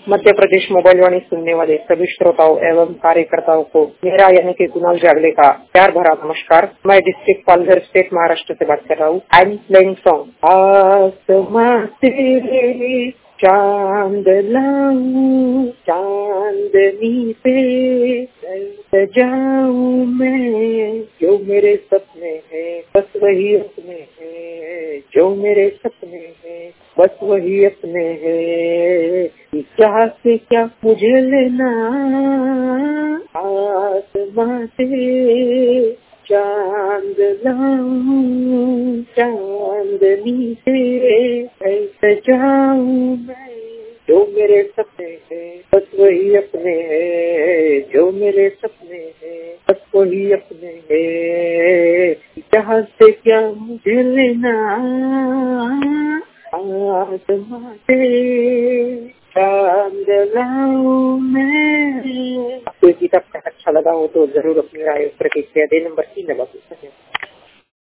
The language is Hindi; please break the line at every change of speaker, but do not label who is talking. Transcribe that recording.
मध्य प्रदेश मोबाइल वाणी सुनने वाले सभी श्रोताओं एवं कार्यकर्ताओं को मेरा यानी कि कुणाल जागले का प्यार भरा नमस्कार। मैं डिस्ट्रिक्ट पालघर स्टेट महाराष्ट्र से बात कर रहा हूँ। आई एम प्लेइंग सॉन्ग आसमां से चांद लाऊं चांदनी पे सजाऊं मैं, जो मेरे सपने हैं बस वही अपने हैं, जो मेरे सपने हैं बस वही अपने हैं। क्या से क्या मुझे लेना आसमां से चांद लाऊं चांदनी से सजाऊं मैं, जो मेरे सपने हैं बस वही अपने हैं, जो मेरे सपने हैं बस वही अपने हैं। जहाँ से क्या मुझे लेना आसमां से चांद लाऊं मैं। आपको ये गीत अच्छा लगा हो तो जरूर अपनी राय प्रतिक्रिया दे। नंबर 3 दबा।